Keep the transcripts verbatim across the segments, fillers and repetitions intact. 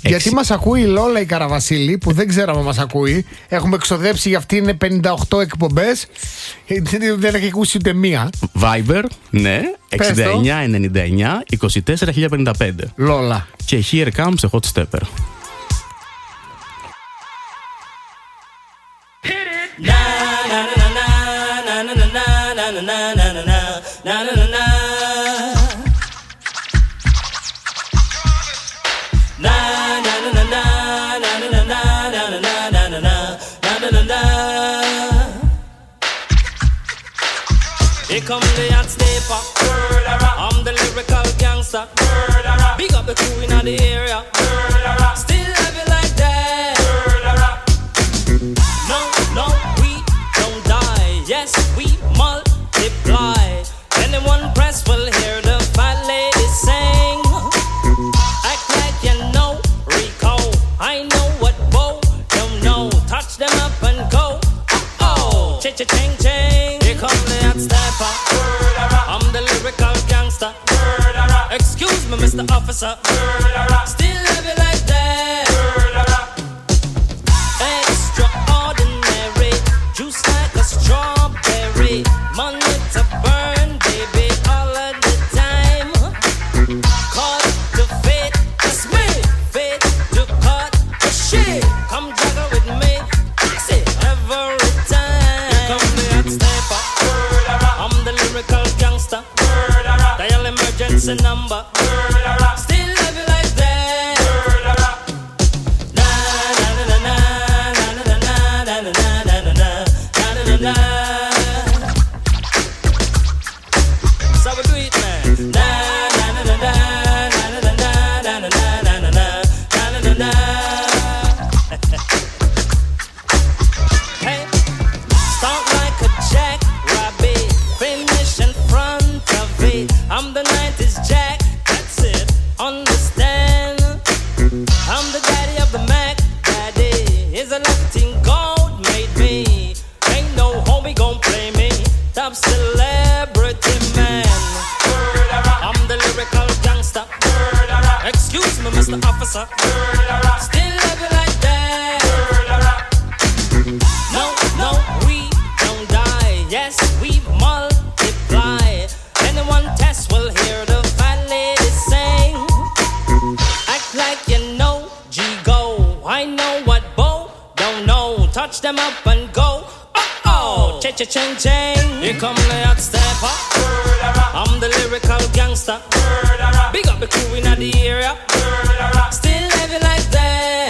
Γιατί μας ακούει η Λόλα η Καραβασίλη, που δεν ξέραμε αν μας ακούει. Έχουμε εξοδέψει για αυτή, είναι πενήντα οκτώ εκπομπές. Δεν έχει ακούσει ούτε μία. Viber, ναι, εξήντα εννιά ενενήντα εννιά είκοσι τέσσερα χίλια πενήντα πέντε. Λόλα. Και Here Comes a Hot Stepper. Here come the hot stepper. I'm the lyrical gangster. Big up the crew in the area. Still have it like that. No, no, we don't die. Yes, we multiply. Anyone press will hear the fat lady sing. Act like you know Rico. I know what Bo don't know. Touch them up and go. Oh, cha-cha-ching, ching. Here come the hot stepper. I'm the lyrical gangster. Excuse me, Mister Officer. Still have it like that. Extraordinary. Juice like a strawberry. Money to burn, baby, all of the time. Caught to fit, that's me. Fit to cut the shit. Come juggle with me. Fix it every time. Here come the hot stepper. I'm the lyrical gangster. Dial emergency number. Still have it like that. Na na na na na na na na na na na na na na. So we do it, man. Na na na na na na na na na na na na na na na. Hey, start like a jackrabbit, finish in front of it. I'm the nineties Jack, that's it. Understand? I'm the daddy of the Mac Daddy. Is a Latin gold made me. Ain't no homie gon' play me. Top celebrity man. I'm the lyrical gangster. Excuse me, Mister Officer. Still have it like that. No, no, we don't die. Yes, we multiply. Anyone test will hear the fat lady sing. Act like you know G-Go. I know what Bo don't know. Touch them up and go. Oh-oh, cha-cha-ching-ching. Here come the hot stepper. I'm the lyrical gangster. Big up the crew in the area. Still have it like that.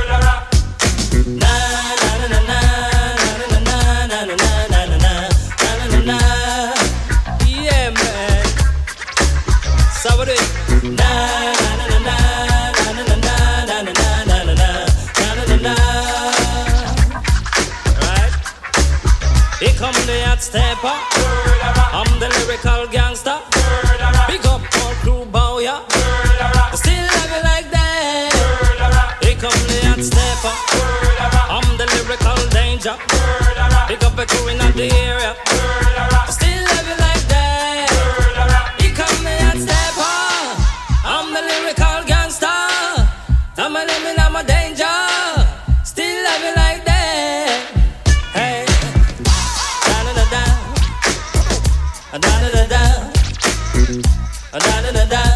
Na na na na na na na na na na na na na na. Yeah, man. So we do it. Na na na na na na na na na na na na na na. Right. Here come the hot stepper. I'm the lyrical gangster. Big up all crew bow ya. Still have it like that. Here come the hot stepper. I'm the lyrical danger. Big up the crew in the area. Still have it like that. Here come the hot stepper. I'm the lyrical gangster. I'm a limit, I'm a danger. Still have it like that. Hey, da da da da, da da da da, da da da da.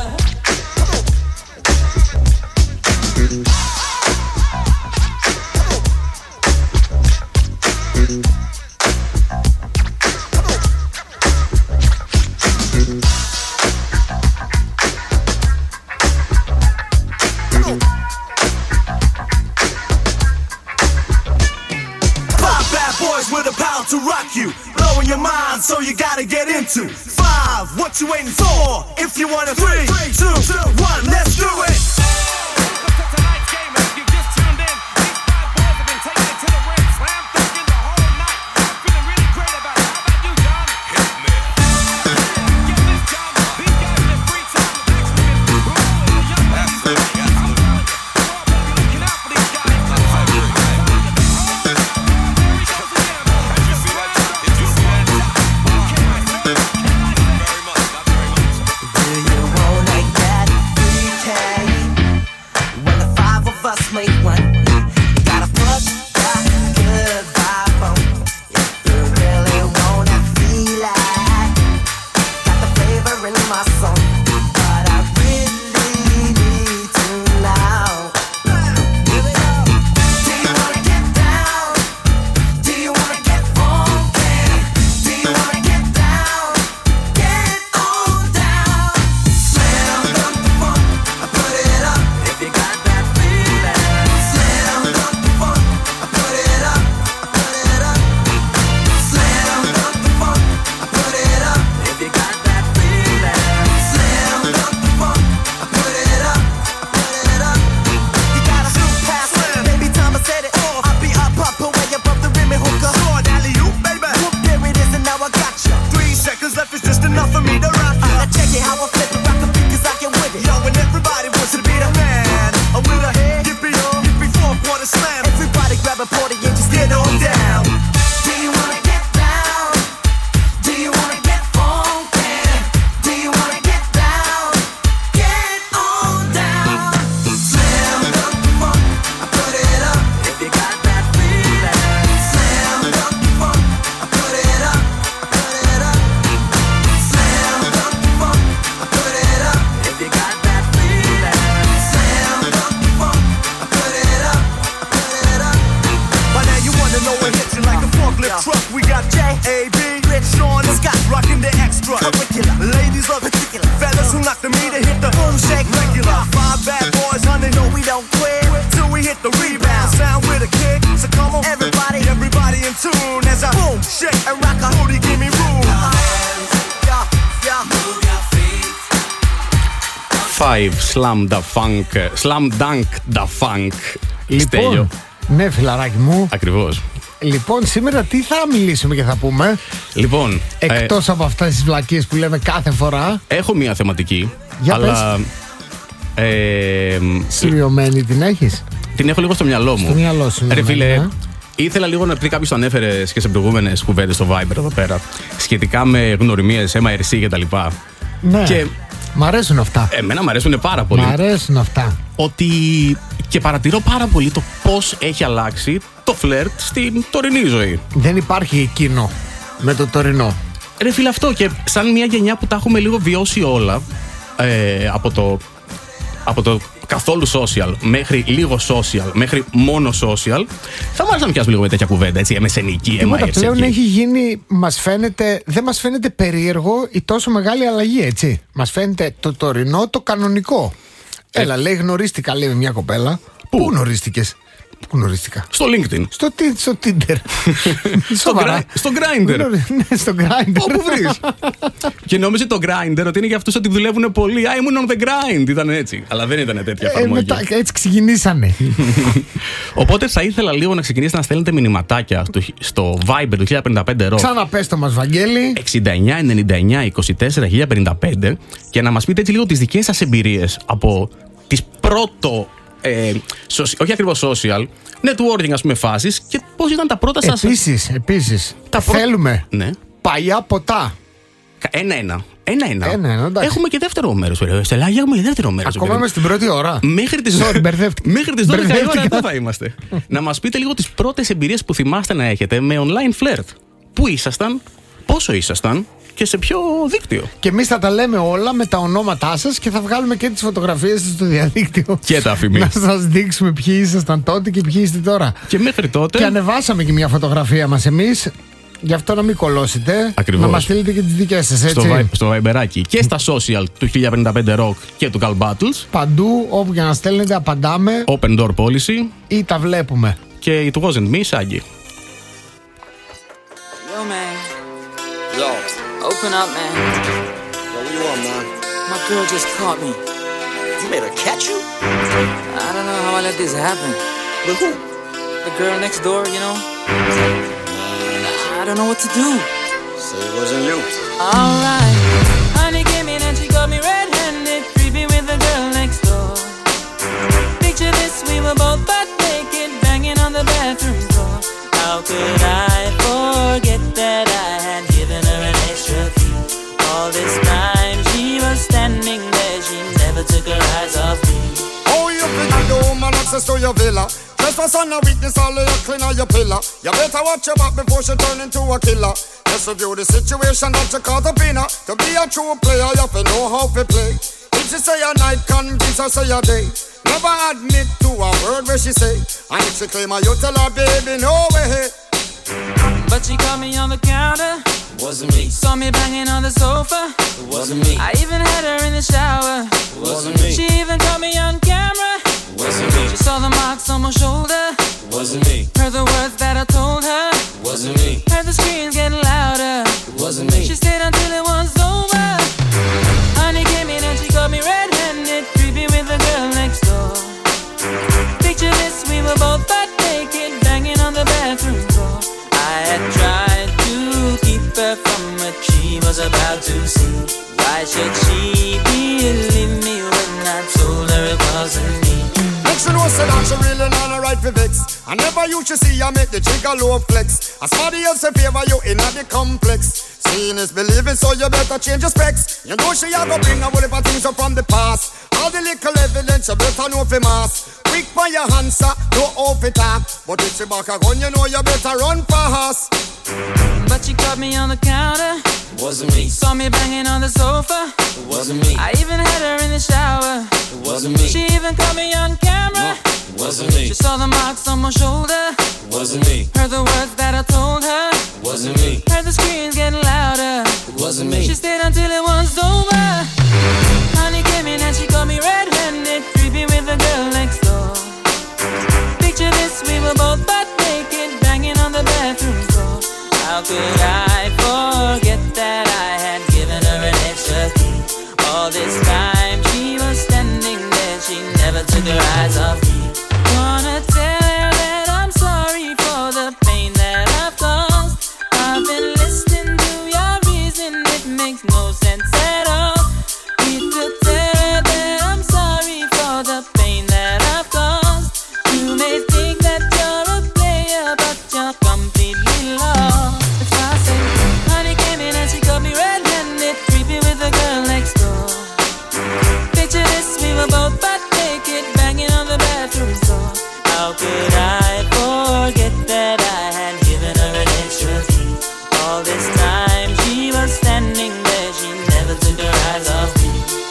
To rock you, blowing your mind, so you gotta get into five. What you waiting for? If you want a three, three, two, two, one, let's do it. Welcome to tonight's game, and if you just tuned in, these five boys have been taking it to the ring, slam dunking the whole night. I'm feeling really great about it. How about you, John? Hit me. Get this, John. These guys in free time actually been ruling the young ladies. Absolutely, absolutely. We're all gonna be looking out for these guys. us make one. You gotta put that good vibe on. If you really wanna feel it, got the flavor in my song, but I really need to now. Here we go. Do you wanna get down? Do you wanna get funky? Do you wanna get down? Get on down. Slam dunk the funk, I put it up. If you got that feeling. Slam dunk the funk, I put it up. I put it up. Slam dunk the funk, I put it up. If you got that feeling. Slam dunk the funk, I put it up. I put it up. You gotta shoot past it, baby. Time I said it. I'll be up, up, away above the rim and hooker. Short alley-oop, baby. Whoop, there it is, and now I got you. Three seconds left is just enough for me to rock ya. Now check it how I flip it, rock the beat, 'cause I get with it. Yo, and everybody wants to be the man. A with a yippee, yippee, four-quarter slam. Everybody grab a party and just get on down. Do you wanna get down? Do you wanna get funky? Do you wanna get down? Get on down. Slam dunk the funk, I put it up. If you got that feeling. Slam dunk the funk, I put it up. I put it up. Slam dunk the funk, I put it up. If you got that feeling. Slam dunk the funk, I put it up. I put it up. By now you wanna know what hits you like a forklift truck. We got J, A, B, Rich, Sean, and Scott rocking the extra. Curricular. Ladies love Particular. fellas who knock the meter hit the boom shake regular. Five bad boys, honey, no we don't quit till we hit the rebound. Sound with a kick, so come on Everybody. everybody in tune as I boom shake And rock a booty, give me room. Yeah, yeah. Move your feet. Five, Slam Da Funk. Slam Dunk Da Funk. Στέλιο. Λοιπόν, ναι, φιλαράκι μου. Ακριβώς. Λοιπόν, σήμερα τι θα μιλήσουμε και θα πούμε, Λοιπόν, ε, εκτός από αυτές τις βλακίες που λέμε κάθε φορά. έχω μία θεματική. Για αλλά ε, Σημειωμένη την έχεις? την έχω λίγο στο μυαλό μου. Στο μυαλό σου, Ρε σημειωμένη, φίλε, ε. ήθελα λίγο να πει κάποιο το ανέφερε και σε προηγούμενες κουβέντες στο Viber εδώ πέρα. Σχετικά με γνωριμίες, εμ άι αρ σι κτλ. Ναι, Και μ' αρέσουν αυτά. εμένα μου αρέσουν πάρα πολύ. Μ' αρέσουν αυτά. Ότι και παρατηρώ πάρα πολύ το πώς έχει αλλάξει το φλερτ στην τωρινή ζωή. Δεν υπάρχει εκείνο με το τωρινό. Ρε φίλε, αυτό και σαν μια γενιά που τα έχουμε λίγο βιώσει όλα, ε, από το, από το καθόλου social μέχρι λίγο social μέχρι μόνο social, θα μου άρεσε να πιάσουμε λίγο με τέτοια κουβέντα, έτσι, εμεσενική, εμ άι αρ σι. Τίποτα πλέον έχει γίνει, μας φαίνεται, δεν μας φαίνεται περίεργο η τόσο μεγάλη αλλαγή, έτσι. Μας φαίνεται το τωρινό, το κανονικό. Ε. Έλα, λέει, γνωρίστηκα, λέει, με μια κοπέλα. Πού? Πού γνωρίστηκες? Πού γνωρίστηκα? Στο LinkedIn. Στο, τι- στο Tinder. Στο, Σοβαρά. gra- στο Grindr. Ναι, στο Grindr. Όπου βρεις. Και νόμιζε το Grindr ότι είναι για αυτούς ότι δουλεύουν πολύ. Α, ήμουν on the grind. Ήταν έτσι. Αλλά δεν ήταν τέτοια Ε, εφαρμογή. μετά, έτσι ξεκινήσανε. Οπότε θα ήθελα λίγο να ξεκινήσετε να στέλνετε μηνυματάκια στο, στο Viber του χίλια πενήντα πέντε ρο. Ξαναπες το μας, Βαγγέλη. εξήντα εννιά ενενήντα εννιά είκοσι τέσσερα χίλια πενήντα πέντε και να μας πείτε έτσι λίγο τις δικές σας εμπειρίες από τις πρώτο, ε, soci- όχι ακριβώς social, networking ας πούμε φάσεις και πώς ήταν τα πρώτα σας... Επίσης, επίσης, Τα πρω- θέλουμε Ναι. παλιά ποτά. Ένα-ένα. Ένα-ένα. Ένα-ένα, εντάξει. Έχουμε και δεύτερο μέρος. Ρε. Στελάγια, έχουμε και δεύτερο μέρος. Ακόμα παιδί. είμαστε στην πρώτη ώρα. Μέχρι τις, Sorry, μπερδεύτηκα. μέχρι τις δώδεκα η ώρα Μπερδεύτηκα. εδώ θα είμαστε. Να μας πείτε λίγο τις πρώτες εμπειρίες που θυμάστε να έχετε με online flirt. Πού ήσασταν, πόσο ήσασταν και σε ποιο δίκτυο. Και εμείς θα τα λέμε όλα με τα ονόματά σας και θα βγάλουμε και τις φωτογραφίες σας στο διαδίκτυο. Και τα αφημί. Να σας δείξουμε ποιοι ήσασταν τότε και ποιοι είστε τώρα. Και μέχρι τότε. Και ανεβάσαμε και μια φωτογραφία μας εμείς. Γι' αυτό να μην κολώσετε. Ακριβώς. Να μας στείλετε και τις δικές σας, έτσι. Στο, Vi- στο Viberάκι και στα social του χίλια πενήντα πέντε Rock και του Cal Battles. Παντού, όπου και να στέλνετε, απαντάμε Open Door Policy ή τα βλέπουμε. και It Wasn't Me, Shaggy. Yo, man. Yo. Open up, man. Yo, what you want, man? My girl just caught me. You made her catch you? I don't know how I let this happen. With who? The girl next door, you know? I don't know what to do. So it wasn't you. Alright. Honey came in and she got me red-handed, creepy with the girl next door. Picture this, we were both butt naked, banging on the bathroom door. How could I forget that I had given her an extra key? All this time she was standing there, she never took her eyes off me. Oh, you think I know, man, I access to your villa. Trespass on a weakness, all of your clean on your pillar. You better watch your back before she turn into a killer. Just review the situation that you caught up in her. To be a true player, you have to know how to play. If she say a night, convince her say a day. Never admit to a word where she say. And if she claim her, you tell her, baby, no way. But she caught me on the counter. Wasn't me. Saw me banging on the sofa. It wasn't me. I even had her in the shower. It wasn't me. She even caught me on camera. It wasn't me. She saw the marks on my shoulder. It wasn't me. Heard the words that I told her. It wasn't me. Heard the screams getting louder. It wasn't me. She stayed until it was over. Honey came in and she got me red-handed, creepy with the girl next door. Picture this, we were both butt naked, banging on the bathroom floor. I had tried to keep her from what she was about to see. Why should she believe me when I told her it wasn't me? Make she know say that she really not a right for vex. I never used to see I make the trigger low flex. As somebody else in favor you in the complex. Seeing is believing, so you better change your specs. You know she a go bring a whole heap of things up from the past. All the little evidence you better know for mass. Quick for your answer, no off it up. But if she back a gun, you know you better run fast. But she caught me on the counter. It wasn't me. Saw me banging on the sofa. It wasn't me. I even had her in the shower. It wasn't me. She even caught me on camera. It wasn't me. She saw the marks on my shoulder. It wasn't me. Heard the words that I told her. It wasn't me. Heard the screams getting louder. It wasn't me. She stayed until it was over. Honey came in and she caught me red-handed, creepy with the girl next door. Picture this, we were both butt naked, banging on the bathroom floor. How could I forget that I had given her an extra key? All this time she was standing there, she never took her eyes off me. Wanna tell her that I'm sorry for the pain that I've caused. I've been listening to your reason, it makes no sense at all. Need to tell her that I'm sorry for the pain that I've caused. You may think that you're a player, but you're completely lost. That's why I say, honey came in and she got me red-handed, creepy with the girl next door. Picture this, we were both butt naked, banging on the bathroom floor. How could I forget that I had given her an extra key? All this time she was standing there, she never took her eyes off me.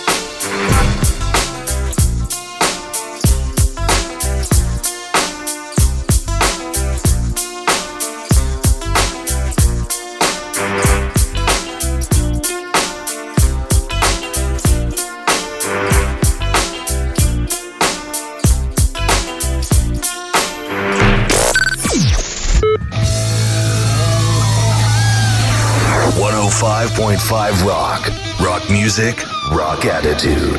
one oh five point five Rock. Rock music, rock attitude.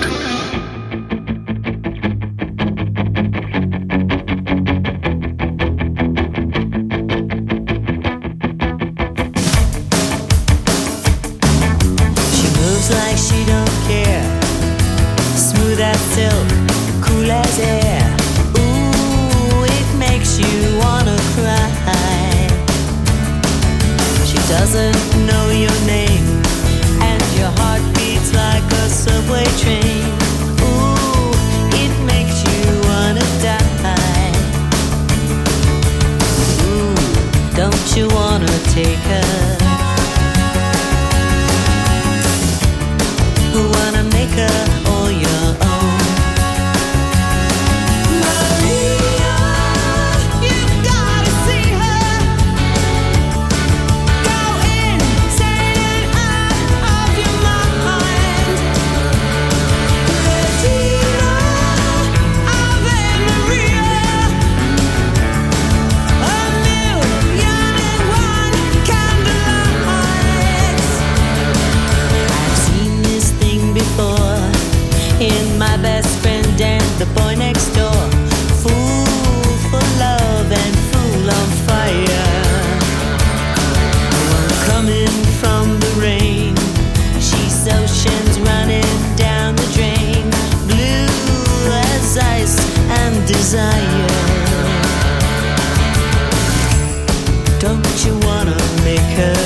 She moves like she don't care. Smooth as silk, cool as air. Ooh, it makes you wanna cry. She doesn't know your name, and your heart beats like a subway train. Ooh, it makes you wanna die. Ooh, don't you wanna take her? Wanna make her all your own. Maria, you've gotta see her. Go insane and out of your mind. Regina, Ave Maria. A million and one candlelights. I've seen this thing before in my best friend and the boy next door. Fool for love and fool on fire. One coming from the rain. She's oceans running down the drain. Blue as ice and desire. Don't you wanna make her?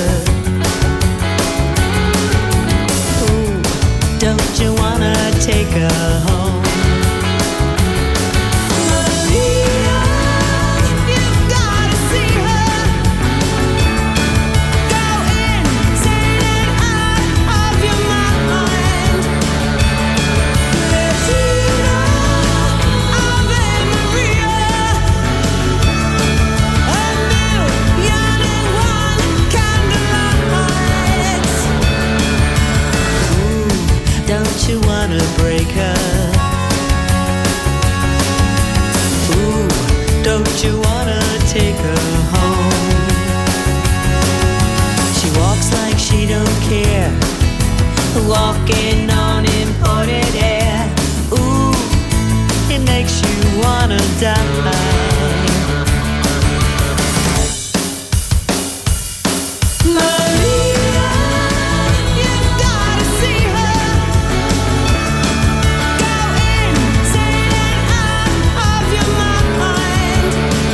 Don't you wanna take her home? Don't you wanna take her home? She walks like she don't care, walking on imported air. Ooh, it makes you wanna die. Maria, you gotta see her. Go insane and out of your mind.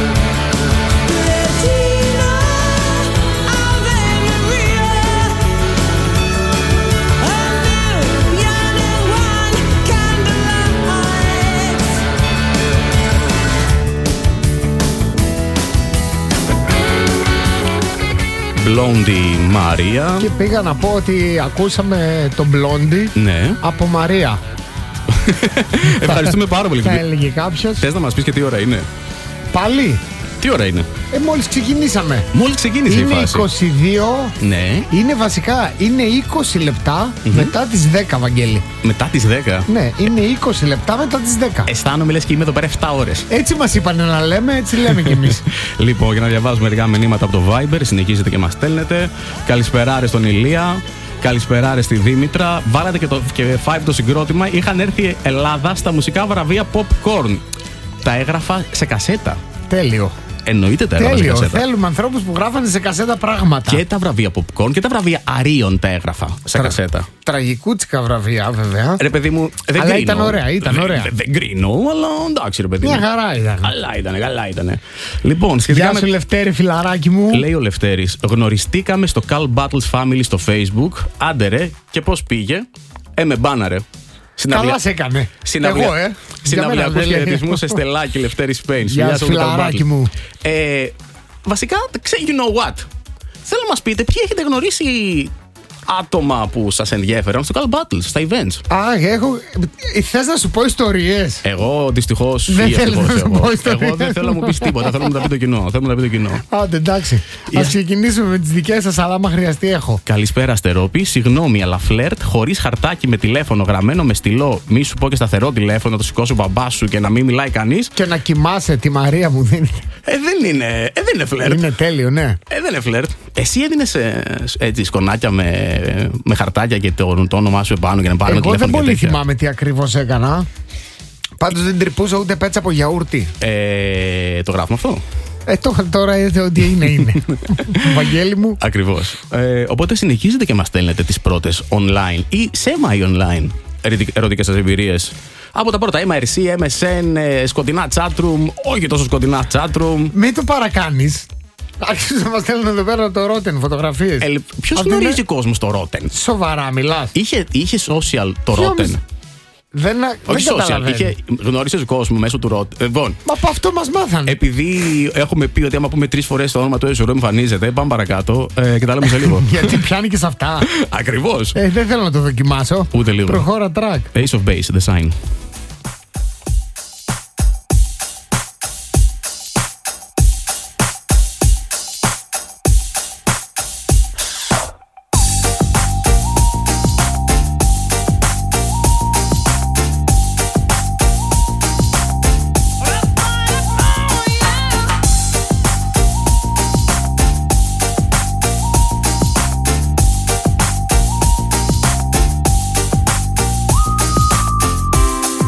Retina of Maria, a million and one candlelights. Blondie Μαρία. Και πήγα να πω ότι ακούσαμε τον Blondie Ναι. από Μαρία. Ευχαριστούμε πάρα πολύ. Θα έλεγε κάποιος. Θες να μας πεις και τι ώρα είναι? Πάλι. Τι ώρα είναι? Ε, μόλις ξεκινήσαμε. Μόλις ξεκίνησε η Είναι φάση. είκοσι δύο. Ναι. Είναι βασικά, είναι είκοσι λεπτά Μμμ. μετά τις δέκα, Βαγγέλη. Μετά τις δέκα. Ναι, είναι είκοσι λεπτά μετά τις δέκα. Αισθάνομαι λες και είμαι εδώ πέρα επτά ώρες. Έτσι μας είπανε να λέμε, έτσι λέμε κι εμείς. Λοιπόν, για να διαβάζουμε μερικά μηνύματα από το Viber, συνεχίζετε και μας στέλνετε. Καλησπεράρε στον Ηλία. Καλησπεράρε στη Δήμητρα. Βάλατε και, το, και five το συγκρότημα. Είχαν έρθει Ελλάδα στα μουσικά βραβεία Popcorn. Τα έγραφα σε κασέτα. Τέλειο. Εννοείται τα έγραφα σε Τέλειο. κασέτα. Θέλουμε ανθρώπους που γράφανε σε κασέτα πράγματα. Και τα βραβεία Popcorn και τα βραβεία Αρίων τα έγραφα σε Τρα- κασέτα. Τραγικούτσικα βραβεία, βέβαια. Ρε παιδί μου, δεν Αλλά κρίνω. ήταν ωραία, ήταν Δεν- ωραία. Δεν, δεν κρίνω, αλλά εντάξει ρε παιδί Μια μου. χαρά ήταν. Καλά ήτανε, καλά ήτανε. Λοιπόν, σχετικά Γεια με... σου, Λευτέρη, φιλαράκι μου. Λέει ο Λευτέρης, γνωριστήκαμε στο Carl Battles Family στο Facebook. Άντε ρε, και πώς πήγε? Ε, με μπάναρε. Καλά σε έκανε. Συναυλια... Εγώ, ε. Συναυλιακούς Για μένα δεν λέει. χαιρετισμούς σε Στελάκι Λευτέρη Σπέιν. Γεια σου, φιλαράκι μου. Ε, βασικά, ξέ- you know what. Θέλω να μας πείτε ποιοι έχετε γνωρίσει άτομα που σας ενδιέφεραν στο Carl Battles, στα events. Α, έχω. Θες να σου πω ιστορίες? Εγώ δυστυχώς Δεν ή θέλεις ευτυχώς να σου εγώ. πω ιστορίες. Εγώ δεν θέλω να μου πεις τίποτα. Θέλω να μου τα πει το κοινό. Θέλω να μου τα πει το κοινό. Άντε, εντάξει. Για- Ας ξεκινήσουμε με τις δικές σας, αλλά άμα χρειαστεί έχω. Καλησπέρα, Αστερόπη. Συγγνώμη, αλλά φλερτ χωρίς χαρτάκι με τηλέφωνο γραμμένο με στυλό. Μη σου πω και σταθερό τηλέφωνο, να το σηκώσει ο μπαμπάς σου και να μην μιλάει κανείς. Και να κοιμάσαι τη Μαρία μου δίνει. Ε, δεν είναι, ε, δεν είναι φλερτ. Είναι τέλειο, ναι. Ε, δεν είναι φλερτ. Εσύ έδινες ε, έτσι σκονάκια με, με χαρτάκια και το, το όνομά σου επάνω για να πάρουμε Εγώ δεν τηλέφωνο. πολύ και τέτοια. θυμάμαι τι ακριβώς έκανα. Πάντως δεν τρυπούσα ούτε πέτσα από γιαούρτι. Ε, το γράφουμε αυτό. Ε, το, τώρα είδε ότι είναι, είναι. Βαγγέλη μου. Ακριβώς. Ε, οπότε συνεχίζετε και μας στέλνετε τις πρώτες online ή semi-online ερωτικές σας εμπειρίες. Από τα πρώτα, εμ αρ σι, εμ ες εν, ε, σκοτεινά chatroom, όχι τόσο σκοτεινά chatroom. Μην το παρακάνεις. Άρχισε να μας στέλνουν εδώ πέρα το Rotten φωτογραφίες. Ε, ποιος Αυτή γνωρίζει είναι- κόσμο στο Rotten? Σοβαρά μιλάς? Είχε, είχε social το Ποιο Rotten. μισ- Δεν, Όχι δεν social, καταλαβαίνω. είχε, γνώρισες κόσμο μέσω του Rotten. Λοιπόν, Μα από αυτό μας μάθανε. επειδή έχουμε πει ότι άμα πούμε τρεις φορές το όνομα του Ace of Rome εμφανίζεται, πάμε παρακάτω ε, και τα λέμε σε λίγο. Γιατί πιάνει και σε αυτά. Ακριβώς. Ε, δεν θέλω να το δοκιμάσω. Ούτε λίγο. Προχώρα track. Ace of Base, The Sign. Thank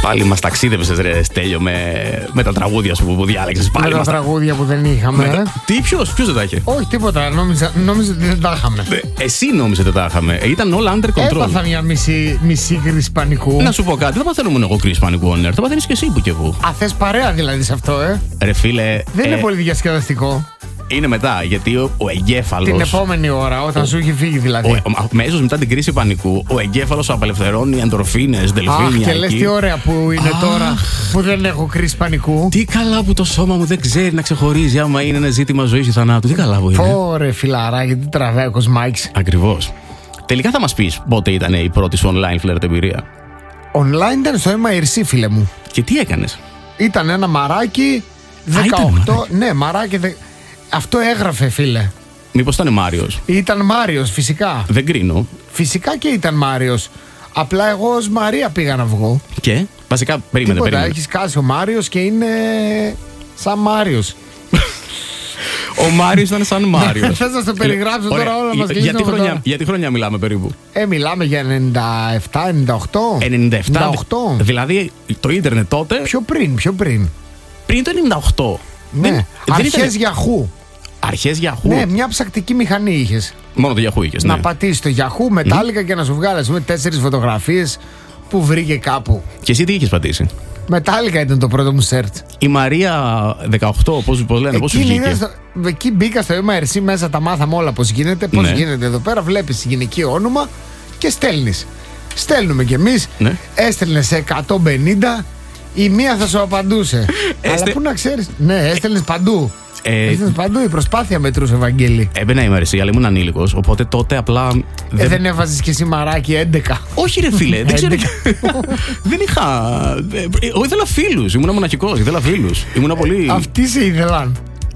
Πάλι μας ταξίδεψες ρε Στέλιο με, με τα τραγούδια σου που διάλεξες. Πάλι με τα μας τα- τραγούδια που δεν είχαμε. με τα- ε. Τι, ποιος, ποιος δεν τα είχε? Όχι, τίποτα. Νόμιζα, νόμιζα ότι δεν τα είχαμε. Ε, Εσύ νόμιζε ότι τα είχαμε. Ε, Ήταν όλα under control. Έπαθα μια μισή, μισή κρίση πανικού. Να σου πω κάτι, δεν παθαίνω μόνο εγώ κρίση πανικού on air. Θα παθαίνεις και εσύ που και εγώ. Α, θες παρέα δηλαδή σε αυτό, ε. Ρε φίλε. Δεν ε, είναι πολύ διασκεδαστικό. Είναι μετά, γιατί ο, ο εγκέφαλος. Την επόμενη ώρα, όταν Ο- σου έχει φύγει δηλαδή. Αμέσως μετά την κρίση πανικού, ο εγκέφαλος απελευθερώνει εντορφίνες, δελφίνια. Αχ, και λες εκεί. τι ωραία που είναι Αχ. τώρα που δεν έχω κρίση πανικού. Τι καλά που το σώμα μου δεν ξέρει να ξεχωρίζει άμα είναι ένα ζήτημα ζωής ή θανάτου. Τι καλά που είναι. Ωρε φιλαράκι, τι τραβάει ο Κοσμάκης. Ακριβώς. Τελικά θα μας πεις πότε ήταν η πρώτη σου online φλερτ εμπειρία. Online ήταν στο εμ άι αρ σι, φίλε μου. Και τι έκανες? Ήταν ένα μαράκι ήταν δεκαοκτώ. μαράκι. Ναι, μαράκι. Δε... Αυτό έγραφε, φίλε. Μήπως ήταν Μάριος? Ήταν Μάριος, φυσικά. Δεν κρίνω. Φυσικά και ήταν Μάριος. Απλά εγώ ως Μαρία πήγα να βγω. Και βασικά περίμενε, Τίποτα, περίμενε. έχει σκάσει ο Μάριος και είναι σαν Μάριος. Ο Μάριος ήταν σαν Μάριος. Θες να στο περιγράψω Ωραία. τώρα όλα μας Για- και για τι γίνομαι χρονιά- τώρα. Για τι χρονιά μιλάμε περίπου? Ε, μιλάμε για ενενήντα επτά ενενήντα οκτώ. ενενήντα επτά. ενενήντα οκτώ. Δηλαδή το ίντερνετ τότε. Πιο πριν, πιο πριν. Πριν το ενενήντα οκτώ. Ναι, δεν αρχές ήταν- Yahoo. Αρχές Yahoo. Ναι, μια ψακτική μηχανή είχες. Μόνο το Yahoo είχες, ναι. Να πατήσεις το Yahoo, Metallica και να σου βγάλει, ας πούμε, τέσσερις φωτογραφίες που βρήκε κάπου. Και εσύ τι είχες πατήσει? Metallica ήταν το πρώτο μου search. Η Μαρία δεκαοκτώ, πώς, πώς λένε, πώς σου Εκεί, βγήκε? είδες το- εκεί μπήκα στο εμ άι αρ σι μέσα, τα μάθαμε όλα πώς γίνεται. Πώς Ναι. γίνεται εδώ πέρα, βλέπεις γυναικείο όνομα και στέλνεις. Στέλνουμε κι εμείς. Ναι. Έστελνε σε εκατόν πενήντα, η μία θα σου απαντούσε. Αλλά Έστε- πού να ξέρεις. Ναι, έστελνες παντού. Ε, Έστελνες παντού, η προσπάθεια μετρούσε, Ευαγγέλη. Έμπαινα η Μαρισσία, αλλά ήμουν ανήλικος, οπότε τότε απλά. Ε, δεν έβαζες κι εσύ μαράκι έντεκα. Όχι, ρε φίλε, δεν ξέρω. έντεκα. Δεν είχα. ε, Εγώ ήθελα φίλους, ήμουν μοναχικός, ήθελα φίλους. Ήμουν πολύ. Αυτοί σε ήθελαν.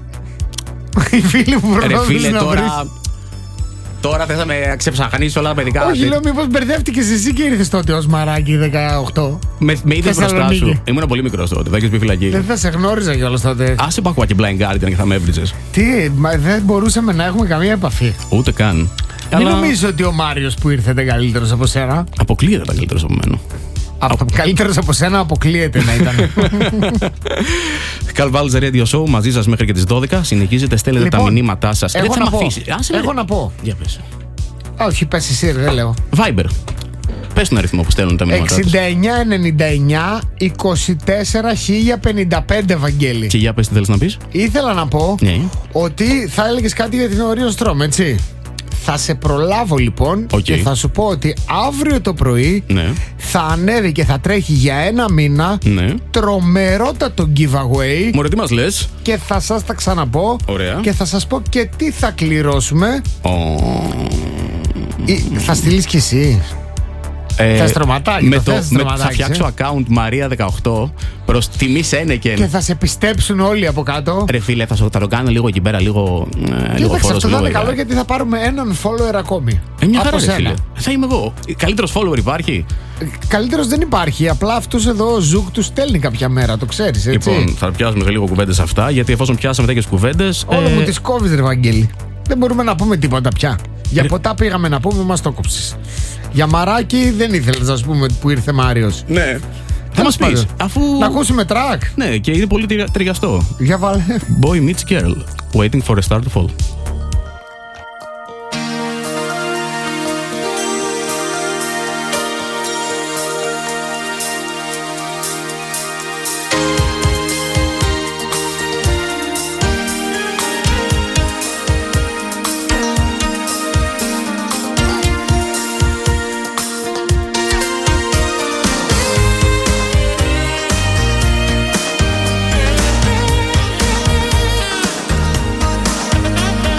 Οι φίλοι που Ρε προδόθησαν φίλε, να βρεις. τώρα. Τώρα θες να με ξεψαχανίσεις όλα τα παιδικά. Όχι, τε- λέω μήπως μπερδεύτηκες εσύ και ήρθες τότε ως μαράκι δεκαοκτώ. Με, με είδες μπροστά Θεσσαλονίκη. σου. Ήμουν πολύ μικρός τότε, θα έχεις πει φυλακή. Δεν θα σε γνώριζα κιόλας τότε. Άσε που ακούω και Blind Guardian και θα με έβριζες. Τι, μα δεν μπορούσαμε να έχουμε καμία επαφή. Ούτε καν. Μην Αλλά νομίζω ότι ο Μάριος που ήρθε ήταν καλύτερος από σένα. αποκλείεται τα καλύτερα από μένα. Από... Καλύτερος από σένα αποκλείεται να ήταν. Calval's Radio Show μαζί σας μέχρι και τις δώδεκα. Συνεχίζετε, στέλνετε Λοιπόν, τα μηνύματά σας. έχω Δεν θα να με πω. αφήσει. Άσε με, Έχω ρε. να πω. Για πες. Όχι, πες εσύ, δεν λέω. Viber. Πες τον αριθμό που στέλνουν τα μηνύματά τους. εξήντα εννιά ενενήντα εννιά είκοσι τέσσερα χίλια πενήντα πέντε, Ευαγγέλη. Και για πες τι θέλεις να πεις. Ήθελα να πω Ναι. ότι θα έλεγες κάτι για την Orion Strom, έτσι. Θα σε προλάβω λοιπόν Οκ. και θα σου πω ότι αύριο το πρωί Ναι. θα ανέβει και θα τρέχει για ένα μήνα Ναι. τρομερότατο giveaway Μωρέ, τι μας λες. και θα σας τα ξαναπώ. Ωραία. Και θα σας πω και τι θα κληρώσουμε. Ω. Ή, θα στείλεις κι εσύ. Ε, Θες τροματάκι, με το το, θες με, τροματάκι, θα φτιάξω account Μαρία δεκαοκτώ προς τιμή Σένεκεν. Και θα σε πιστέψουν όλοι από κάτω. Ρε φίλε, θα, σου- θα το κάνω λίγο εκεί πέρα, λίγο, ε, λίγο Κοίταξε, φόρος, αυτό θα λίγο είναι ιδέα. καλό γιατί θα πάρουμε έναν follower ακόμη. Ε, μια χαρά, από ρε σένα. φίλε. Θα είμαι εγώ. Καλύτερος follower υπάρχει. Καλύτερος δεν υπάρχει. Απλά αυτούς εδώ ο Ζουκ του στέλνει κάποια μέρα, το ξέρεις, έτσι. Λοιπόν, θα πιάσουμε σε λίγο κουβέντες αυτά, γιατί εφόσον πιάσαμε τέτοιες κουβέντες. Όλο ε, μου τις κόβεις, ρε Βαγγέλη. Δεν μπορούμε να πούμε τίποτα πια. Για Ρε- ποτά πήγαμε να πούμε, μας το κόψεις. Για μαράκι δεν ήθελες να σου πούμε που ήρθε Μάριος. Ναι. Θα μας Τέλος πεις, πάντων. αφού. Να ακούσουμε τρακ. Ναι, και είναι πολύ τριγα- ταιριαστό. Για βάλε. Boy meets girl, waiting for a star to fall. Thank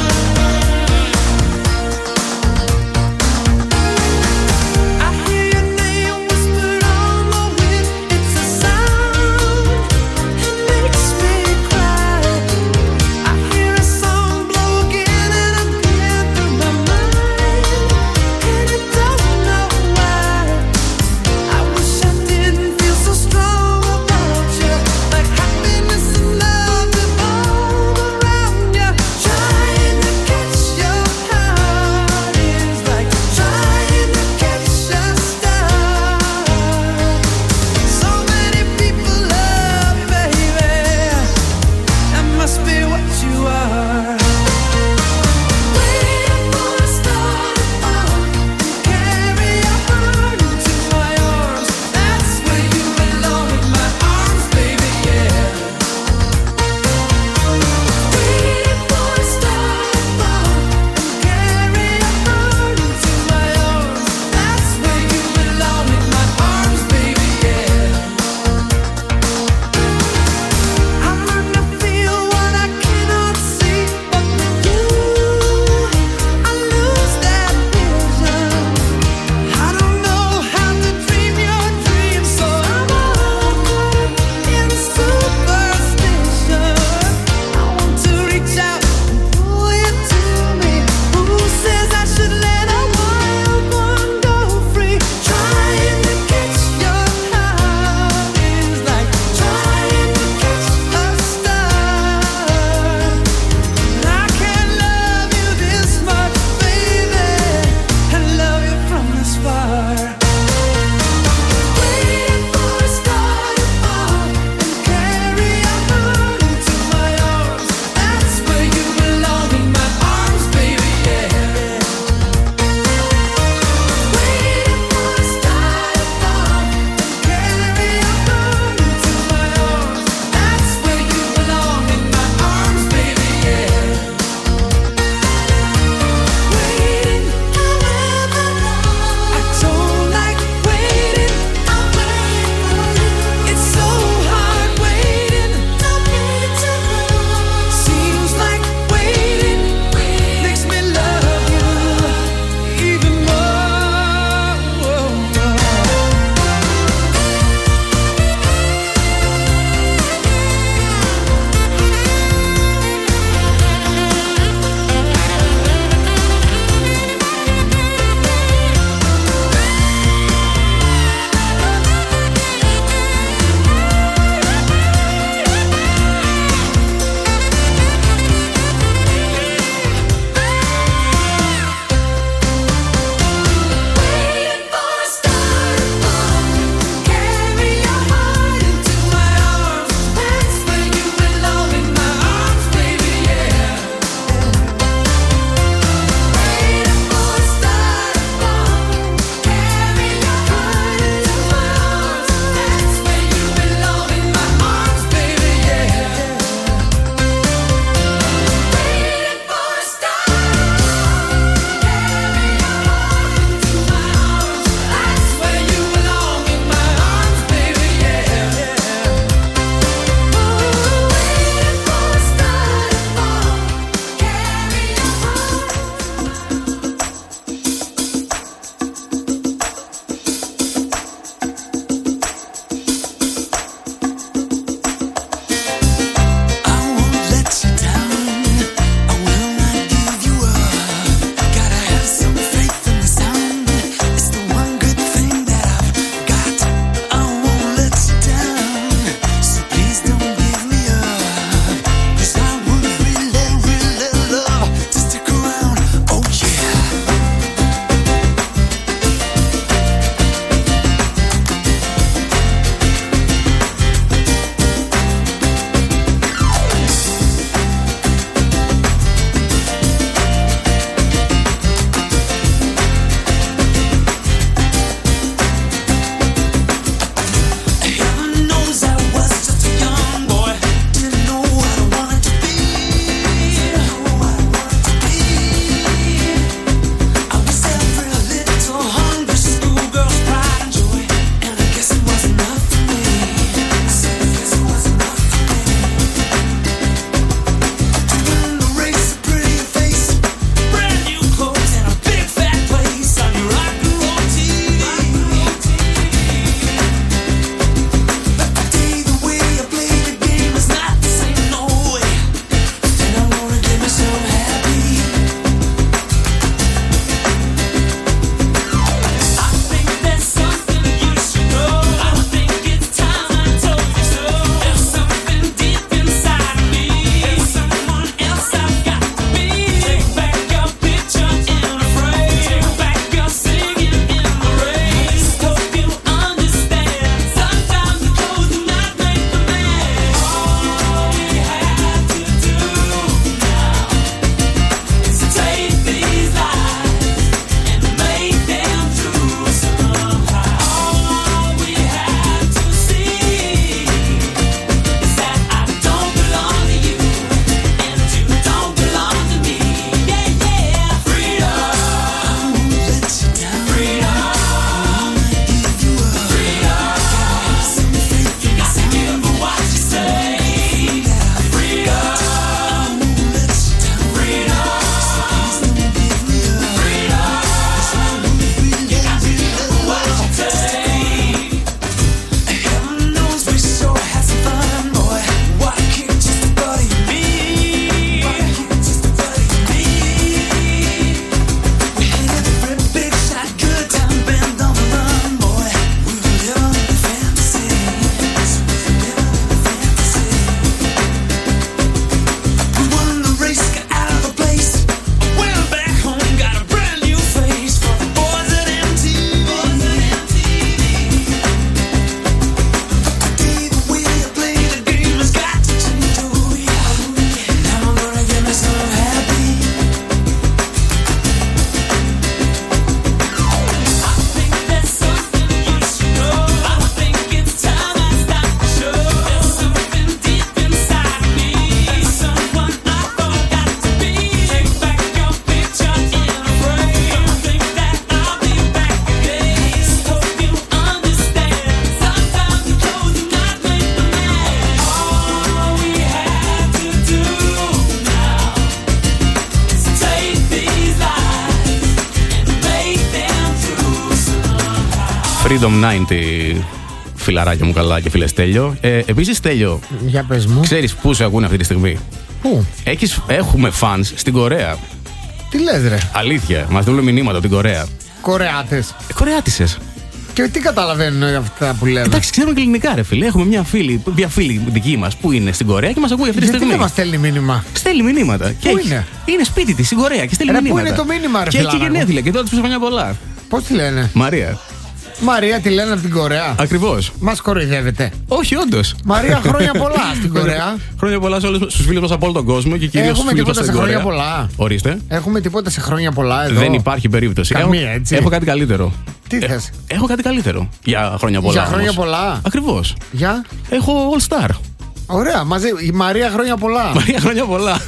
Freedom ενενήντα, φιλαράκια μου καλά και φίλε Στέλιο. Ε, Επίσης, Στέλιο, για πες μου. Ξέρεις πού σε ακούνε αυτή τη στιγμή? Πού? Έχεις, έχουμε fans στην Κορέα. Τι λες ρε? Αλήθεια, μας δίνουν μηνύματα από την Κορέα. Κορεάτες. Ε, Κορεάτισες. Και τι καταλαβαίνουν αυτά που λέμε? Εντάξει, ξέρουμε και ελληνικά, ρε φίλε. Έχουμε μια φίλη, μια φίλη δική μας που είναι στην Κορέα και μας ακούει αυτή τη Γιατί στιγμή. δεν μας στέλνει μήνυμα? Στέλνει μηνύματα. Πού και είναι? Είναι σπίτι της στην Κορέα και στέλνει Ρε, μηνύματα. πού είναι το μήνυμα, ρε Και έχει φιλάρα μου? γενέθλια και τώρα της χρόνια πολλά. Πώς τη λένε? Μαρία. Μαρία τη λένε από την Κορέα. Ακριβώς. Μας κοροϊδεύετε. Όχι, όντως. Μαρία, χρόνια πολλά στην Κορέα. Χρόνια πολλά σε όλους τους φίλους μας από όλο τον κόσμο και κυρίως στους Έχουμε φίλους μας τίποτα στην σε χρόνια Κορέα. πολλά? Ορίστε. Έχουμε τίποτα σε χρόνια πολλά εδώ? Δεν υπάρχει περίπτωση. Καμία, έχω, έτσι. έχω κάτι καλύτερο. Τι Ε, θες? Έχω κάτι καλύτερο. Για χρόνια πολλά. Για χρόνια όμως. πολλά. Ακριβώς. Για. Έχω All Star. Ωραία, μαζί. Η Μαρία, χρόνια πολλά. Μαρία, χρόνια πολλά.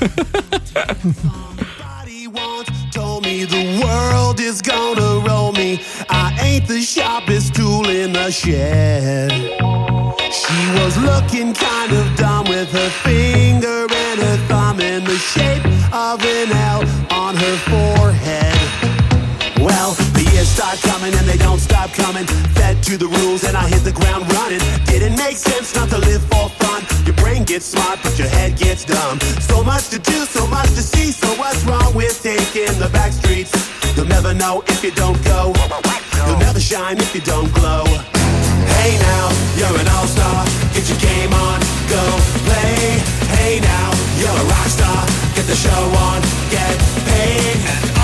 Told me the world is gonna roll me. I ain't the sharpest tool in the shed. She was looking kind of dumb with her finger and her thumb in the shape of an L on her forehead. Well, the years start coming and they don't stop coming. Fed to the rules and I hit the ground running. Didn't make sense not to live for fun. Your brain gets smart but your head gets dumb. So much to do, so much to see. So what's wrong with taking the back streets? You'll never know if you don't go. You'll never shine if you don't glow. Hey now, you're an all-star. Get your game on, go play. Hey now, you're a rock star. Get the show on, get paid.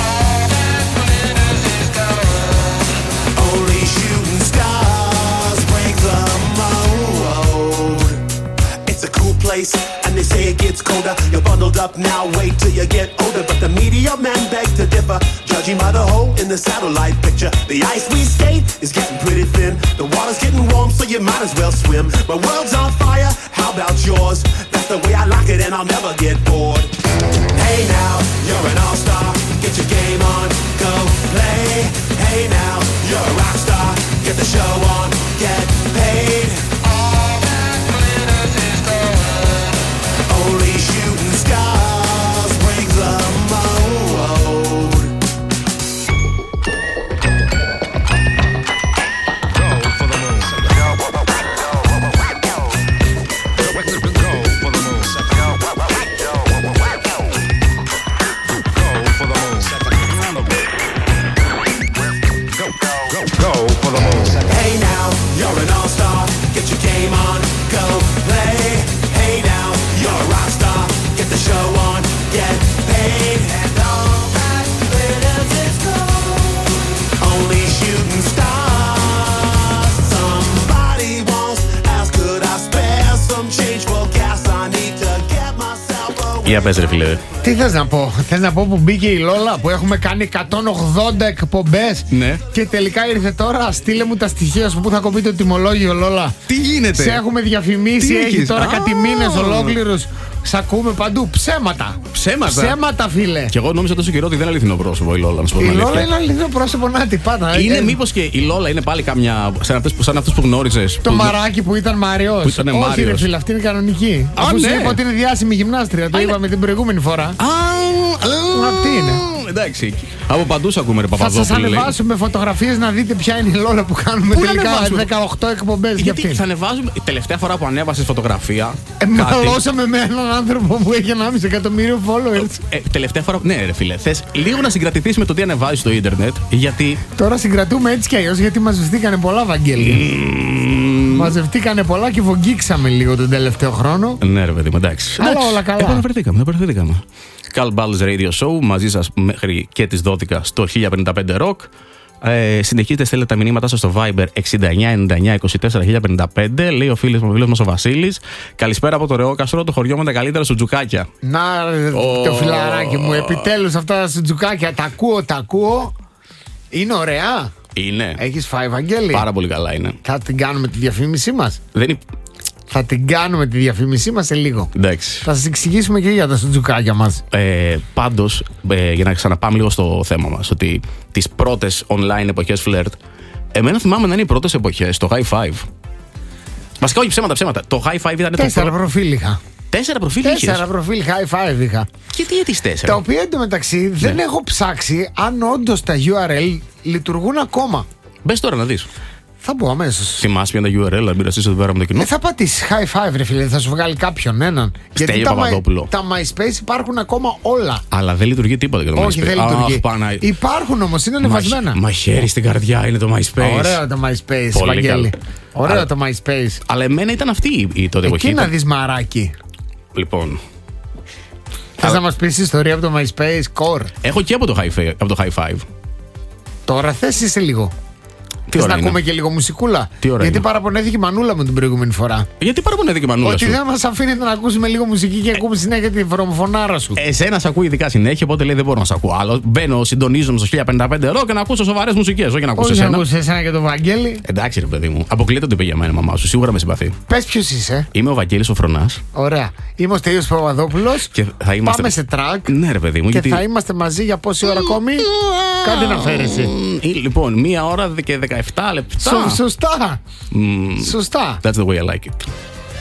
Only shooting stars break the mold. It's a cool place, and they say it gets colder. You're bundled up now, wait till you get older. But the media men beg to differ, judging by the hole in the satellite picture. The ice we skate is getting pretty thin. The water's getting warm, so you might as well swim. My world's on fire, how about yours? That's the way I like it, and I'll never get bored. Hey now, you're an all-star. Get your game on, go play. Hey now, you're a rock star. Get the show on, get paid. All that glitters is gold. Only shooting stars break the mold. Go for the moon. Go for the moon. Go for the moon. Go for the moon. Hey now, you're an all-star. Get your game on, go play. Hey now, you're a rock star. Get the show on, get paid. And all that glitters is gold. Only shooting stars. Somebody once asked, could I spare some change for gas? I need to get myself away. Για πες ρε φίλε. Τι θες να πω? Θες να πω που μπήκε η Λόλα που έχουμε κάνει εκατόν ογδόντα εκπομπές? Ναι. Και τελικά ήρθε τώρα? Στείλε μου τα στοιχεία σου που θα κοπεί το τιμολόγιο, Λόλα. Τι γίνεται? Σε έχουμε διαφημίσει, Τι έχει έχεις? τώρα Α. κάτι μήνες ολόκληρους. Σ' ακούμε παντού. Ψέματα. Ψέματα. Ψέματα, φίλε. Και εγώ νόμιζα τόσο καιρό ότι δεν είναι αληθινό πρόσωπο η Λόλα. Να σου πω Η την Λόλα αλήθεια. είναι αληθινό πρόσωπο, να την πάτα. Είναι Ε, μήπως και η Λόλα είναι πάλι κάμια. Σαν αυτές που, σαν αυτούς που γνώριζες. Το που... μαράκι που ήταν Μάριος. Που ήτανε Όχι, Μάριος. ρε φίλε, αυτή είναι κανονική. Α, Αφού σου ναι. είπα ότι είναι διάσημη γυμνάστρια. Το Α, είναι. είπαμε την προηγούμενη φορά. Α, Αυτή είναι. Εντάξει. Από παντού σ' ακούμε, ρε Θα σας Παπαδόπουλε. λέει. ανεβάσουμε φωτογραφίες να δείτε ποια είναι η Λόλα που κάνουμε Πού να τελικά ανεβάσουμε? δεκαοκτώ εκπομπές για Γιατί αυτήν. θα ανεβάζουμε. Η τελευταία φορά που ανέβασες φωτογραφία. Ε, Μαλώσαμε με έναν άνθρωπο που έχει ενάμιση εκατομμύριο followers. Ε, τελευταία φορά. Ναι, ρε φίλε. Θες λίγο να συγκρατηθείς με το τι ανεβάζεις στο ίντερνετ. Γιατί. Τώρα συγκρατούμε έτσι κι αλλιώς γιατί μαζευτήκανε πολλά, Βαγγέλη. Μαζευτήκανε πολλά και βογγίξαμε λίγο τον τελευταίο χρόνο. Ναι, ρε παιδί μου, εντάξει. Αλλά Εντάξει, όλα καλά. Επαναφερθήκαμε, επαναφερθήκαμε. Carl Balls Radio Show μαζί σας μέχρι και τις δώδεκα στο χίλια πενήντα πέντε Rock. Ε, συνεχίζετε, στέλνετε τα μηνύματά σας στο Viber εξήντα εννιά ενενήντα εννιά είκοσι τέσσερα χίλια πενήντα πέντε. Λέει ο φίλος μου, ο φίλος μας ο Βασίλης. Καλησπέρα από το Ρεόκαστρο, το χωριό με τα καλύτερα σουτζουκάκια. Να, ρε, Oh. το φιλαράκι μου, επιτέλους αυτά τα σουτζουκάκια. Τα ακούω, τα ακούω. Είναι ωραία. Είναι. Έχεις φάει, Βαγγέλη? Πάρα πολύ καλά είναι. Θα την κάνουμε τη διαφήμισή μας. Δεν είναι. Θα την κάνουμε τη διαφήμισή μας σε λίγο. Εντάξει. Θα σας εξηγήσουμε και για τα σουτζουκάκια μας. Ε, πάντως, ε, για να ξαναπάμε λίγο στο θέμα μας, ότι τις πρώτες online εποχές φλερτ, εμένα θυμάμαι να είναι οι πρώτες εποχές, το high five. Βασικά, όχι ψέματα, ψέματα. Το high five ήταν το Τέσσερα πρώτο. προφίλ είχα. Τέσσερα προφίλ Τέσσερα είχες. προφίλ high five είχα. Και τι γιατί τέσσερα. Τα οποία εντωμεταξύ δεν Ναι. έχω ψάξει αν όντως τα γιου αρ ελ λειτουργούν ακόμα. Μπες τώρα να δεις. Θα πω αμέσως. Θυμάσαι ποια είναι τα γιου αρ ελ, να μοιραστείς εδώ πέρα με το κοινό. Ε, θα πατήσεις high five, ρε φίλε, θα σου βγάλει κάποιον έναν. Γιατί τα, Παπαδόπουλο. τα MySpace υπάρχουν ακόμα όλα. Αλλά δεν λειτουργεί τίποτα για το MySpace. Όχι, δεν λειτουργεί. Αχ, Πανα... Υπάρχουν όμως, είναι ανεβασμένα. Μα χέρι στην καρδιά είναι το MySpace. Ωραίο το MySpace, Πολύ Βαγγέλη. Ωραίο Αλλά... το MySpace. Αλλά εμένα ήταν αυτή η τότε εποχή. Εκεί να δεις μαράκι. Λοιπόν. Θες να μας πεις ιστορία από το MySpace, core? Έχω και από το High Five. Από το high five. Τώρα θες είσαι λίγο. Θες να είναι? ακούμε και λίγο μουσικούλα? Τι ώρα Γιατί είναι? παραπονέθηκε η Μανούλα μου την προηγούμενη φορά. Γιατί παραπονέθηκε η Μανούλα Ότι σου? δεν μας αφήνεται να ακούσουμε λίγο μουσική και ακούμε συνέχεια τη φωνάρα σου. Εσένα σε ακούει ειδικά συνέχεια, οπότε λέει δεν μπορώ να σε ακούω άλλο. Μπαίνω, συντονίζομαι στο χίλια πενήντα πέντε ρο και να ακούσω σοβαρές μουσικές. Όχι να ακούσω Όχι να εσένα. ακούσεις εσένα και τον Βαγγέλη. Εντάξει, ρε παιδί μου. Αποκλείεται ότι είπε για μένα η μαμά σου. Σίγουρα με συμπαθεί. Πες ποιος είσαι. Είμαι ο Βαγγέλης ο Φρονάς. Ωραία. Είμαι ο Στέλιος Παπαδόπουλος. Και θα είμαστε... Πάμε σε τρακ. Ναι, ρε παιδί μου. Και γιατί... θα είμαστε μαζί για πόση ώρα ακόμη? Κάτι να φέρεσαι. Λοιπόν, μία ώρα και δεκαεπτά λεπτά. Σω, σωστά. Mm, Σωστά. That's the way I like it.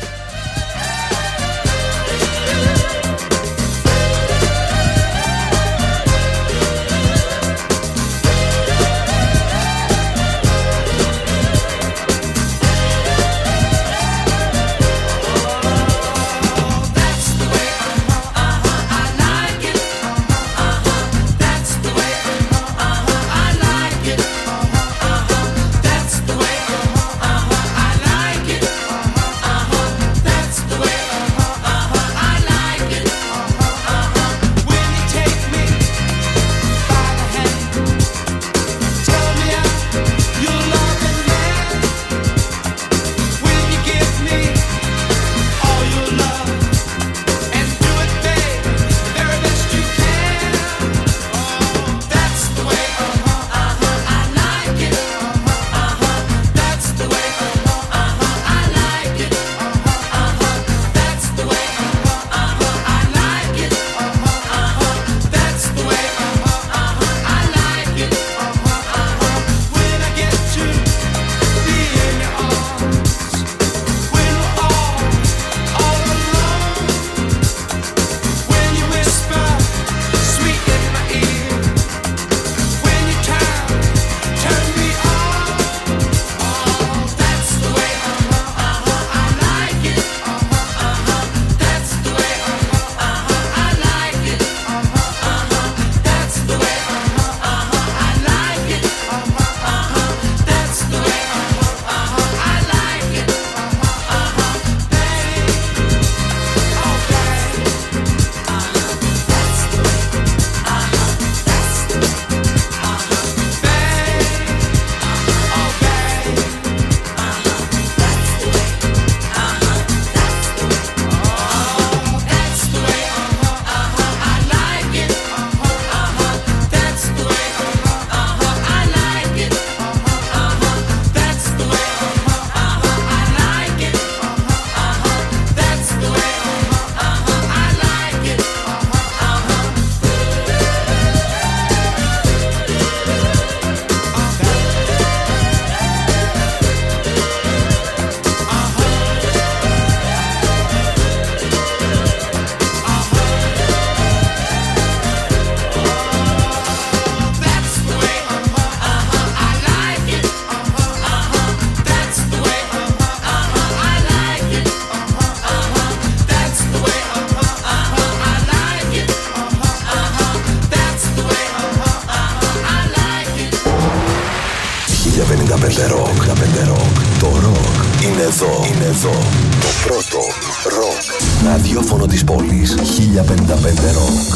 χίλια πενήντα πέντε Rock. Το rock είναι εδώ. Είναι εδώ. Το πρώτο rock ραδιόφωνο της πόλης. χίλια πενήντα πέντε Rock.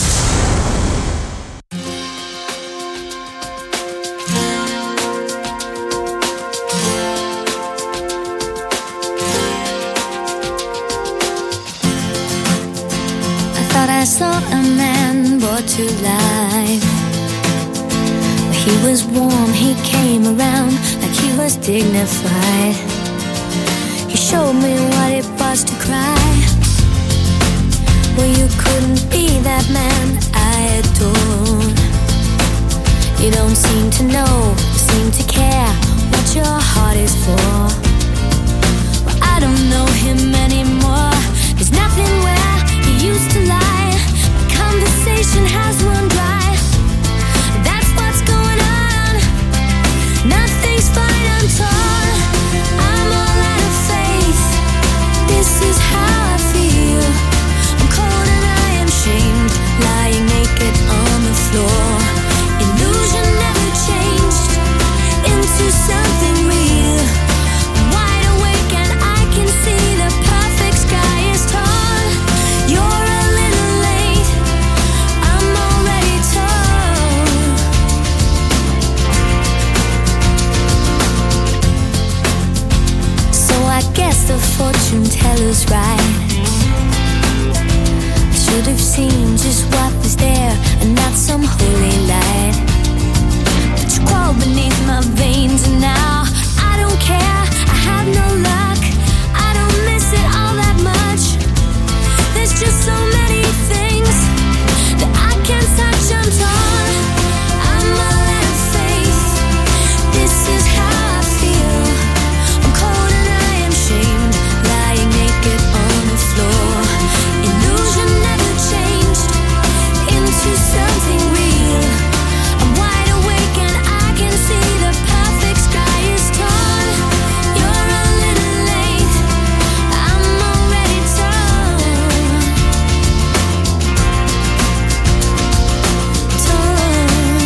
I saw a man brought to life. He was warm, he came around like he was dignified. He showed me what it was to cry. Well, you couldn't be that man I adored. You don't seem to know, seem to care what your heart is for. Well, I don't know him anymore. There's nothing where he used to lie. Conversation has run dry. That's what's going on. Nothing's fine, I'm torn. seen just what was there and not some holy light. But you crawled beneath my veins and now I don't care, I have no luck. I don't miss it all that much. There's just so many things that I can't touch. I'm torn, I'm all out of faith. This is how I feel. I'm cold and I am shamed, lying naked on the floor. Illusion never changed into something real. I'm wide awake and I can see the perfect sky is torn. You're a little late, I'm already torn. Torn.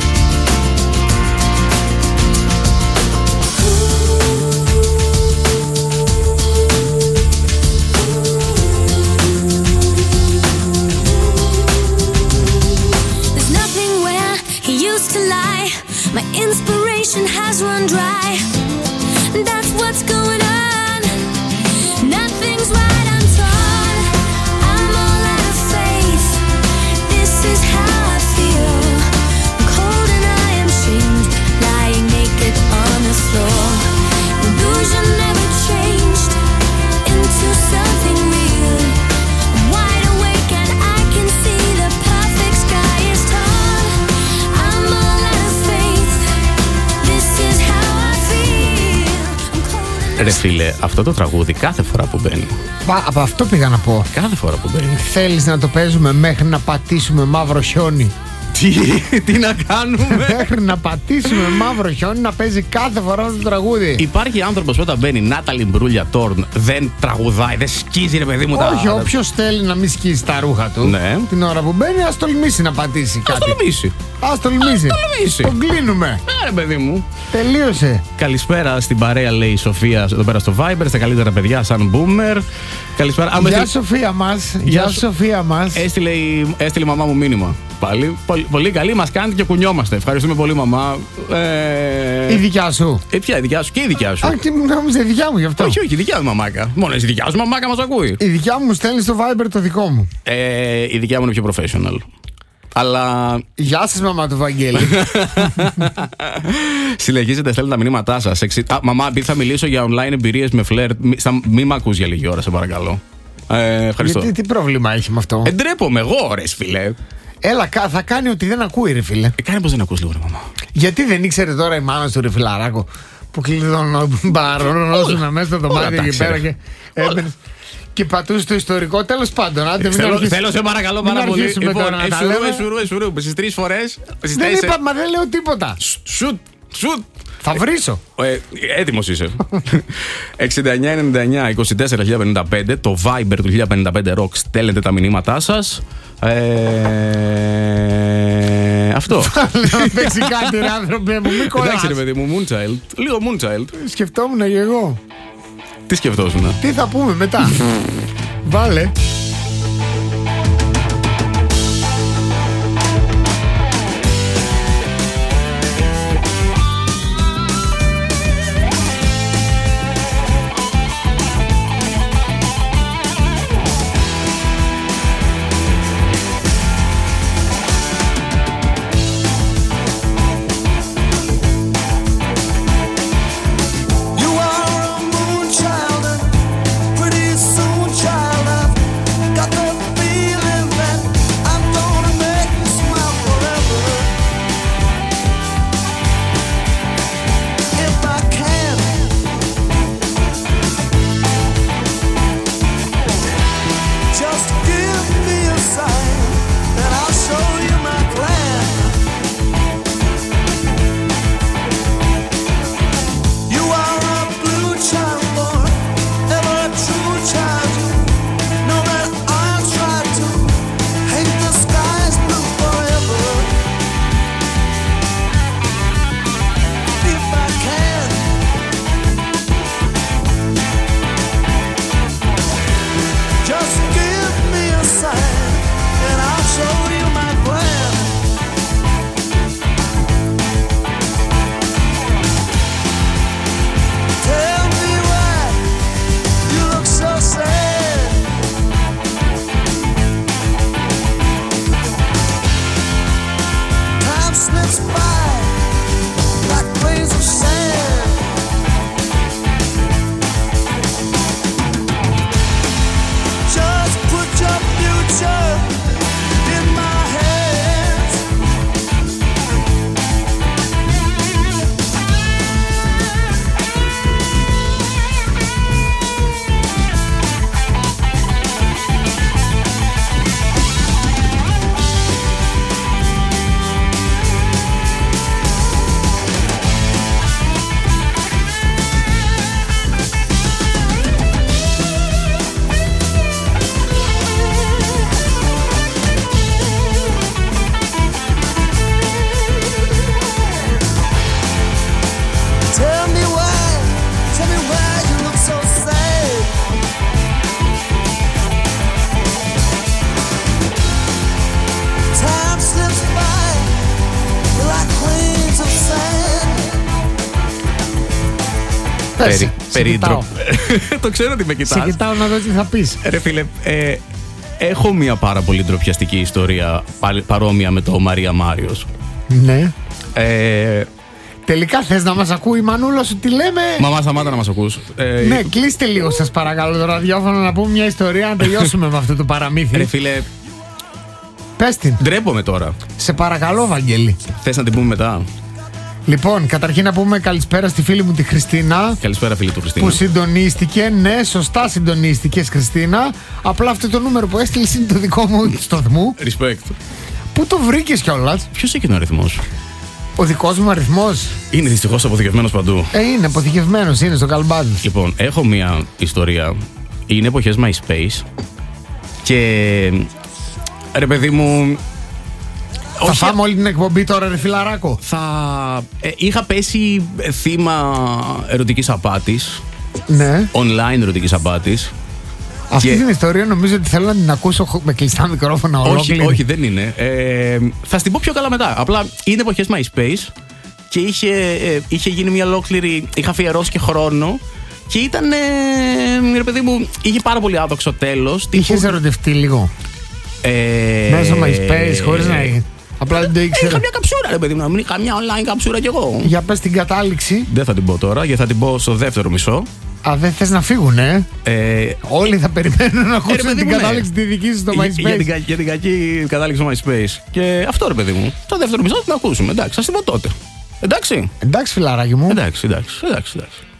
There's nothing where he used to lie. My inspiration has run dry. That's what's going on. Nothing's right, I'm torn. I'm all out of faith. This is how I feel. I'm cold and I am shamed, lying naked on the floor. Illusion never changed into something real. I'm wide awake and I can see the perfect sky is torn. I'm all out of faith. This is how I feel. I'm cold and Ρε φίλε, αυτό το τραγούδι κάθε φορά που μπαίνει. Πα, από αυτό πήγα να πω. Κάθε φορά που μπαίνει. Θέλεις να το παίζουμε μέχρι να πατήσουμε μαύρο χιόνι? Τι, τι να κάνουμε. Μέχρι να πατήσουμε μαύρο χιόνι να παίζει κάθε φορά αυτό το τραγούδι. Υπάρχει άνθρωπος όταν μπαίνει Νάταλι Μπρούλια Τόρν, δεν τραγουδάει, δεν σκίζει ρε παιδί μου τα. Όχι, όποιος θέλει να μην σκίσει τα ρούχα του, Ναι. την ώρα που μπαίνει, ας τολμήσει να πατήσει Ας κάτι. τολμήσει. Ας τολμήσει. Ας τολμήσει. Τον κλείνουμε. Άρε παιδί μου. Τελείωσε. Καλησπέρα στην παρέα, λέει η Σοφία εδώ πέρα στο Viber, στα καλύτερα παιδιά σαν boomer. Καλησπέρα. Α, Γεια έστειλε- Σοφία μας. Γεια Γεια σου. Σοφία μας. Έστειλε, η- έστειλε η μαμά μου μήνυμα. Πάλι. Πολύ, πολύ καλή, μας κάνετε και κουνιόμαστε. Ευχαριστούμε πολύ, μαμά. Ε, Η δικιά σου. ε, ποια η δικιά σου και η δικιά σου. Α, και μου νόμιζε η δικιά μου γι' αυτό. Όχι, όχι, η δικιά μου μαμάκα. Μόνο η δικιά σου μαμάκα μας ακούει. Η δικιά μου στέλνει στο Viber το δικό μου. Ε, η δικιά μου είναι πιο professional. Αλλά Γεια σας μαμά του Βαγγέλη. συνεχίζετε, στέλνετε τα μηνύματά σας. Εξι... Α, μαμά, επειδή θα μιλήσω για online εμπειρίες με φλερτ, μη, στα- μη μ' ακούς για λίγη ώρα, σε παρακαλώ. Ε, ευχαριστώ. Γιατί τι πρόβλημα έχει με αυτό? Ε, ντρέπομαι εγώ, ρε φίλε. Έλα, κα- θα κάνει ότι δεν ακούει, ρε φίλε. Ε, κάνε πως δεν ακούς λίγο, ρε μαμά. Γιατί δεν ήξερε τώρα η μάνα του, ρε φιλαράκο, που κλειδωνόσουν μέσα στο δωμάτιο τα εκεί πέρα ξέρε. και έμπαινες και πατούσε το ιστορικό. Τέλος πάντων, άντε μην Θέλω, αρχίσουμε- θέλω σε παρακαλώ μην πάρα πολύ. αρχίσουμε τώρα να τα εσουρού, λέμε. εσουρού, εσουρού. Στις τρεις φορές. Στις Δεν τέσσερις- είπα, μα δεν λέω τίποτα. Σουτ, σουτ. Θα βρίσω. Ε, έτοιμος είσαι. εξήντα εννιά ενενήντα εννιά είκοσι τέσσερα χίλια πενήντα πέντε, το Viber του χίλια πενήντα πέντε Rock, στέλνετε τα μηνύματά σας. Ε, αυτό. Να παίξει κάτι, ρε άνθρωπε μου, μην κολλάς. Εντάξει ρε παιδί μου, Moonchild. Λίγο Moonchild. Σκεφτόμουν και εγώ. Τι σκεφτόσουν? Τι θα πούμε μετά. Βάλε. You are a moon child, pretty soon child. Πες, περί, σε περί κοιτάω. ντρο- Το ξέρω ότι με κοιτάς. Σε κοιτάω να δω τι θα πεις. Ρε φίλε, ε, έχω μια πάρα πολύ ντροπιαστική ιστορία πάλι- παρόμοια με το Μαρία Μάριος. Ναι. Ε, Τελικά θες να μας ακούει η μανούλα σου τι λέμε? Μαμά, σταμάτα να μας ακούς. Ε, Ναι, κλείστε λίγο σας παρακαλώ το ραδιόφωνο να πούμε μια ιστορία να τελειώσουμε με αυτό το παραμύθι. Ρε φίλε, Πες την. ντρέπομαι τώρα. Σε παρακαλώ, Βαγγέλη. Θες να την πούμε μετά? Λοιπόν, καταρχήν να πούμε καλησπέρα στη φίλη μου τη Χριστίνα. Καλησπέρα, φίλη του Χριστίνα. Που συντονίστηκε, ναι, σωστά συντονίστηκε, Χριστίνα. Απλά αυτό το νούμερο που έστειλε είναι το δικό μου στο Δμού. Respect. Πού το βρήκε κιόλα? Ποιος έχει τον αριθμό σου? Ο δικός μου αριθμός. Είναι δυστυχώς αποθηκευμένος παντού. Ε, είναι αποθηκευμένος, είναι στο καλμπάδι. Λοιπόν, έχω μια ιστορία. Είναι εποχές MySpace. Και ρε παιδί μου, Θα όχι- φάμε όλη την εκπομπή τώρα, ρε φιλαράκο. θα ε, είχα πέσει θύμα ερωτικής απάτης. Ναι. Online ερωτικής απάτης. Αυτή Και- την ιστορία νομίζω ότι θέλω να την ακούσω χω- με κλειστά μικρόφωνα Όχι, ολόκληρη. όχι, δεν είναι. Ε, θα στην πω πιο καλά μετά. Απλά είναι εποχές MySpace και είχε, ε, είχε γίνει μια ολόκληρη. Είχα αφιερώσει και χρόνο και ήταν. Ε, ρε παιδί μου, είχε πάρα πολύ άδοξο τέλος. Είχες ερωτευτεί λίγο. Ε, Μέσα στο MySpace, χωρίς να είχε. Απλά δεν το ήξερα. Είχα μια καψούρα, ρε παιδί μου, να μην είχα μια online καψούρα κι εγώ. Για πες την κατάληξη. Δεν θα την πω τώρα, γιατί θα την πω στο δεύτερο μισό. Α, δεν θες να φύγουν, ε. Ε, Όλοι θα περιμένουν να ακούσουν παιδί την μου, ναι. κατάληξη τη δική σου στο για, για, την, MySpace. κα- για την κακή κατάληξη στο MySpace. Και αυτό, ρε παιδί μου. Το δεύτερο μισό θα την ακούσουμε. Εντάξει, θα την πω τότε. Εντάξει. Εντάξει, φιλαράκι μου. Εντάξει, εντάξει, εντάξει, εντάξει.